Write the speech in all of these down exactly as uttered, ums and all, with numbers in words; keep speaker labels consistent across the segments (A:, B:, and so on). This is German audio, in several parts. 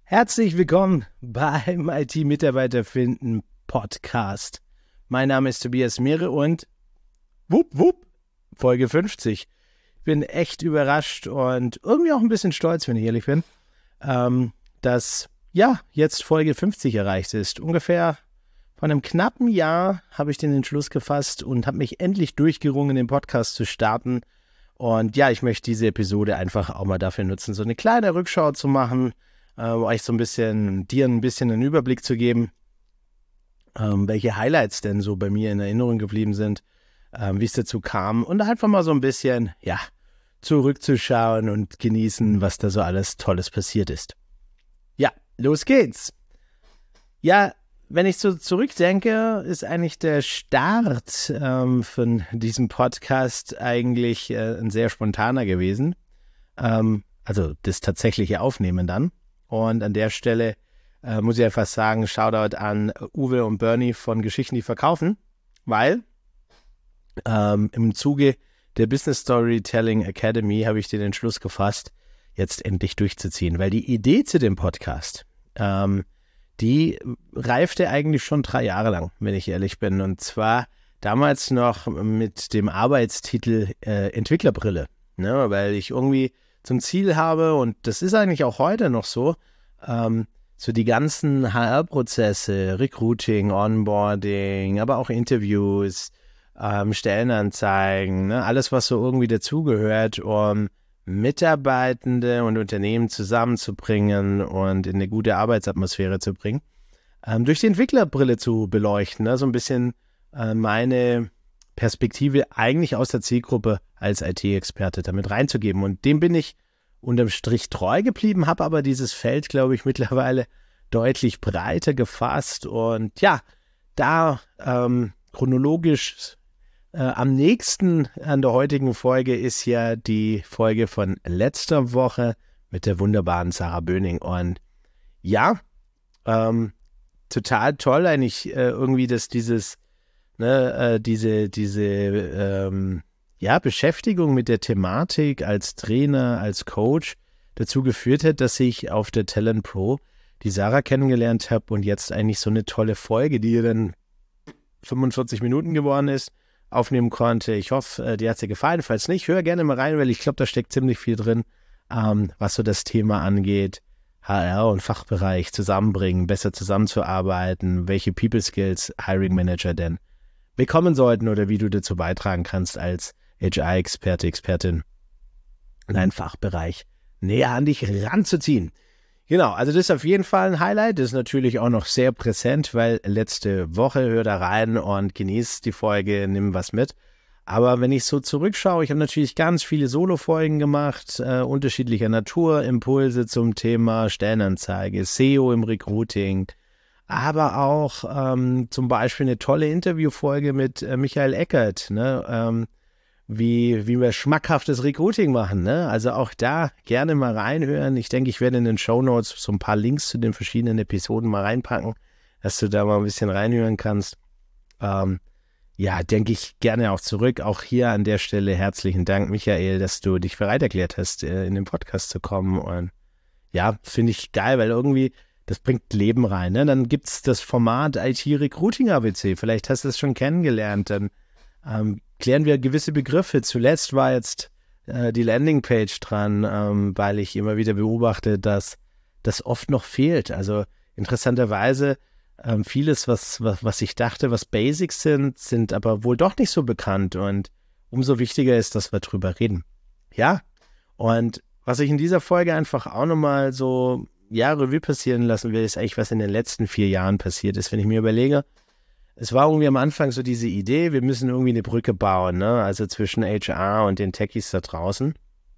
A: Herzlich willkommen beim I T-Mitarbeiter finden Podcast. Mein Name ist Tobias Mehre und wupp, wupp, Folge fünfzig. Ich bin echt überrascht und irgendwie auch ein bisschen stolz, wenn ich ehrlich bin, ähm, dass ja jetzt Folge fünfzig erreicht ist. Ungefähr vor einem knappen Jahr habe ich den Entschluss gefasst und habe mich endlich durchgerungen, den Podcast zu starten. Und ja, ich möchte diese Episode einfach auch mal dafür nutzen, so eine kleine Rückschau zu machen, um euch so ein bisschen, dir ein bisschen einen Überblick zu geben, ähm, welche Highlights denn so bei mir in Erinnerung geblieben sind, ähm, wie es dazu kam und einfach mal so ein bisschen, ja, zurückzuschauen und genießen, was da so alles Tolles passiert ist. Ja, los geht's. Ja, wenn ich so zurückdenke, ist eigentlich der Start ähm, von diesem Podcast eigentlich äh, ein sehr spontaner gewesen. Ähm, also das tatsächliche Aufnehmen dann. Und an der Stelle äh, muss ich einfach sagen, Shoutout an Uwe und Bernie von Geschichten, die verkaufen, weil ähm, im Zuge der Business Storytelling Academy habe ich den Entschluss gefasst, jetzt endlich durchzuziehen, weil die Idee zu dem Podcast, ähm, die reifte eigentlich schon drei Jahre lang, wenn ich ehrlich bin, und zwar damals noch mit dem Arbeitstitel äh, Entwicklerbrille, ne? Weil ich irgendwie zum Ziel habe, und das ist eigentlich auch heute noch so, ähm, so die ganzen H R-Prozesse, Recruiting, Onboarding, aber auch Interviews, ähm, Stellenanzeigen, ne, alles, was so irgendwie dazugehört, um Mitarbeitende und Unternehmen zusammenzubringen und in eine gute Arbeitsatmosphäre zu bringen, ähm, durch die Entwicklerbrille zu beleuchten, ne, so ein bisschen äh, meine Perspektive eigentlich aus der Zielgruppe als I T-Experte damit reinzugeben. Und dem bin ich unterm Strich treu geblieben, habe aber dieses Feld, glaube ich, mittlerweile deutlich breiter gefasst. Und ja, da ähm, chronologisch äh, am nächsten an der heutigen Folge ist ja die Folge von letzter Woche mit der wunderbaren Sarah Böning. Und ja, ähm, total toll eigentlich äh, irgendwie, dass dieses Ne, äh, diese diese ähm, ja, Beschäftigung mit der Thematik als Trainer, als Coach dazu geführt hat, dass ich auf der Talent Pro die Sarah kennengelernt habe und jetzt eigentlich so eine tolle Folge, die dann fünfundvierzig Minuten geworden ist, aufnehmen konnte. Ich hoffe, äh, dir hat sie gefallen. Falls nicht, hör gerne mal rein, weil ich glaube, da steckt ziemlich viel drin, ähm, was so das Thema angeht. H R und Fachbereich zusammenbringen, besser zusammenzuarbeiten, welche People Skills Hiring Manager denn bekommen sollten oder wie du dazu beitragen kannst, als H R-Experte, Expertin in einen Fachbereich näher an dich ranzuziehen. Genau, also das ist auf jeden Fall ein Highlight. Das ist natürlich auch noch sehr präsent, weil letzte Woche, hör da rein und genieß die Folge, nimm was mit. Aber wenn ich so zurückschaue, ich habe natürlich ganz viele Solo-Folgen gemacht, äh, unterschiedlicher Natur, Impulse zum Thema Stellenanzeige, S E O im Recruiting, aber auch ähm, zum Beispiel eine tolle Interviewfolge mit äh, Michael Eckert, ne? ähm, wie, wie wir schmackhaftes Recruiting machen. Ne? Also auch da gerne mal reinhören. Ich denke, ich werde in den Shownotes so ein paar Links zu den verschiedenen Episoden mal reinpacken, dass du da mal ein bisschen reinhören kannst. Ähm, ja, denke ich gerne auch zurück. Auch hier an der Stelle herzlichen Dank, Michael, dass du dich bereit erklärt hast, äh, in den Podcast zu kommen. Und ja, finde ich geil, weil irgendwie das bringt Leben rein. Ne? Dann gibt es das Format I T Recruiting A B C. Vielleicht hast du es schon kennengelernt. Dann ähm, klären wir gewisse Begriffe. Zuletzt war jetzt äh, die Landingpage dran, ähm, weil ich immer wieder beobachte, dass das oft noch fehlt. Also interessanterweise ähm, vieles, was, was, was ich dachte, was Basics sind, sind aber wohl doch nicht so bekannt. Und umso wichtiger ist, dass wir drüber reden. Ja, und was ich in dieser Folge einfach auch nochmal so ja, Revue passieren lassen will, ist eigentlich, was in den letzten vier Jahren passiert ist. Wenn ich mir überlege, es war irgendwie am Anfang so diese Idee, wir müssen irgendwie eine Brücke bauen, ne? Also zwischen H R und den Techies da draußen.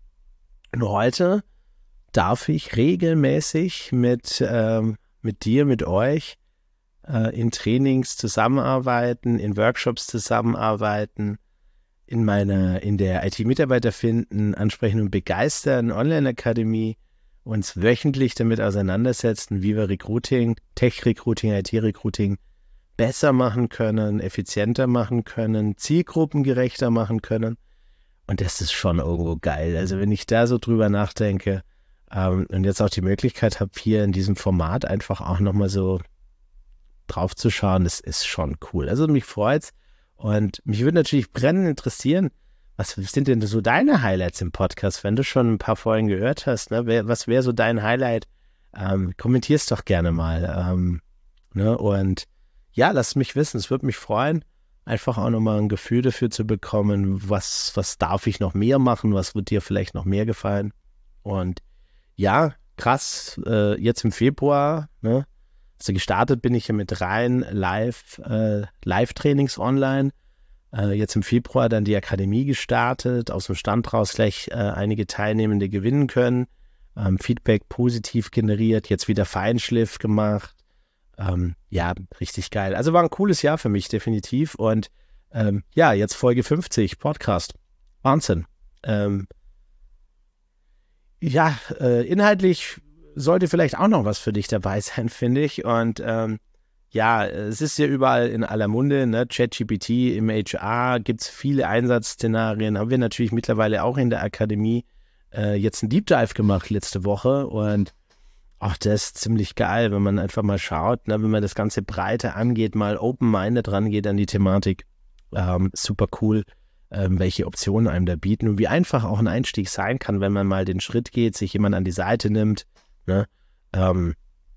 A: Und heute darf ich regelmäßig mit, ähm, mit dir, mit euch äh, in Trainings zusammenarbeiten, in Workshops zusammenarbeiten, in meiner, in der I T-Mitarbeiter finden, ansprechen und begeistern Online-Akademie, uns wöchentlich damit auseinandersetzen, wie wir Recruiting, Tech-Recruiting, I T-Recruiting besser machen können, effizienter machen können, zielgruppengerechter machen können. Und das ist schon irgendwo geil. Also wenn ich da so drüber nachdenke, ähm, und jetzt auch die Möglichkeit habe, hier in diesem Format einfach auch nochmal so drauf zu schauen, das ist schon cool. Also mich freut's und mich würde natürlich brennend interessieren, was sind denn so deine Highlights im Podcast, wenn du schon ein paar Folgen gehört hast, ne? Wer, was wäre so dein Highlight? Ähm, kommentier's doch gerne mal. Ähm, ne? Und ja, lass mich wissen, es würde mich freuen, einfach auch nochmal ein Gefühl dafür zu bekommen, was, was darf ich noch mehr machen, was wird dir vielleicht noch mehr gefallen. Und ja, krass, äh, jetzt im Februar, ne? Also gestartet bin ich ja mit rein Live, äh, Live-Trainings online. Äh, jetzt im Februar dann die Akademie gestartet, aus dem Stand raus gleich äh, einige Teilnehmende gewinnen können. Ähm, Feedback positiv generiert, jetzt wieder Feinschliff gemacht. Ähm, ja, richtig geil. Also war ein cooles Jahr für mich, definitiv. Und ähm, ja, jetzt Folge fünfzig, Podcast. Wahnsinn. Ähm, ja, äh, inhaltlich sollte vielleicht auch noch was für dich dabei sein, finde ich. Und ähm, ja, es ist ja überall in aller Munde, ne? ChatGPT im H R, gibt es viele Einsatzszenarien, haben wir natürlich mittlerweile auch in der Akademie äh, jetzt einen Deep Dive gemacht letzte Woche und ach, das ist ziemlich geil, wenn man einfach mal schaut, ne? Wenn man das Ganze breiter angeht, mal open-minded rangeht an die Thematik, ähm, super cool, ähm, welche Optionen einem da bieten und wie einfach auch ein Einstieg sein kann, wenn man mal den Schritt geht, sich jemand an die Seite nimmt, ne? ähm,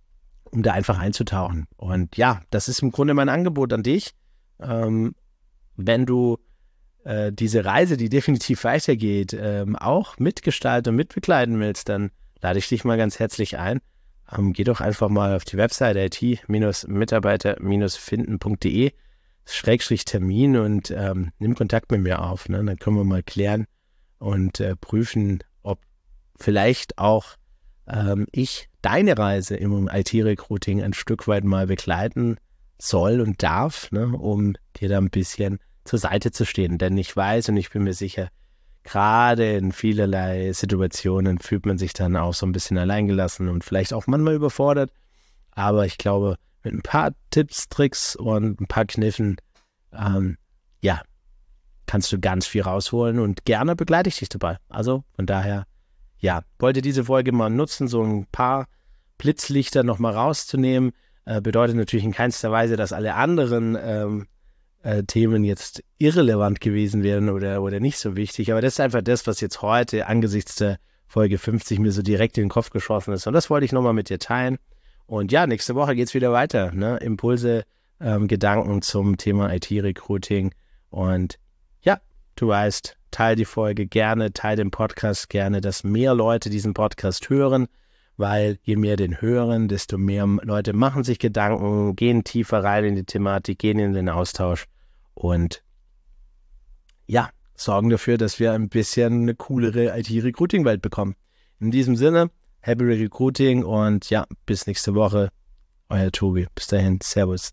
A: um da einfach einzutauchen. Und ja, das ist im Grunde mein Angebot an dich. Ähm, wenn du äh, diese Reise, die definitiv weitergeht, ähm, auch mitgestalten und mitbegleiten willst, dann lade ich dich mal ganz herzlich ein. Ähm, geh doch einfach mal auf die Webseite I T-Mitarbeiter finden punkt de Schrägstrich Termin und ähm, nimm Kontakt mit mir auf. Ne? Dann können wir mal klären und äh, prüfen, ob vielleicht auch ähm, ich deine Reise im I T-Recruiting ein Stück weit mal begleiten soll und darf, ne, um dir da ein bisschen zur Seite zu stehen. Denn ich weiß und ich bin mir sicher, gerade in vielerlei Situationen fühlt man sich dann auch so ein bisschen alleingelassen und vielleicht auch manchmal überfordert. Aber ich glaube, mit ein paar Tipps, Tricks und ein paar Kniffen, ähm, ja, kannst du ganz viel rausholen und gerne begleite ich dich dabei. Also von daher, ja, wollte diese Folge mal nutzen, so ein paar Blitzlichter nochmal rauszunehmen. Äh, bedeutet natürlich in keinster Weise, dass alle anderen ähm, äh, Themen jetzt irrelevant gewesen wären oder, oder nicht so wichtig. Aber das ist einfach das, was jetzt heute angesichts der Folge fünfzig mir so direkt in den Kopf geschossen ist. Und das wollte ich nochmal mit dir teilen. Und ja, nächste Woche geht's wieder weiter. Ne? Impulse, ähm, Gedanken zum Thema I T-Recruiting. Und ja, du weißt, teile die Folge gerne, teile den Podcast gerne, dass mehr Leute diesen Podcast hören, weil je mehr den hören, desto mehr Leute machen sich Gedanken, gehen tiefer rein in die Thematik, gehen in den Austausch und ja, sorgen dafür, dass wir ein bisschen eine coolere I T-Recruiting-Welt bekommen. In diesem Sinne, Happy Recruiting und ja, bis nächste Woche. Euer Tobi. Bis dahin, Servus.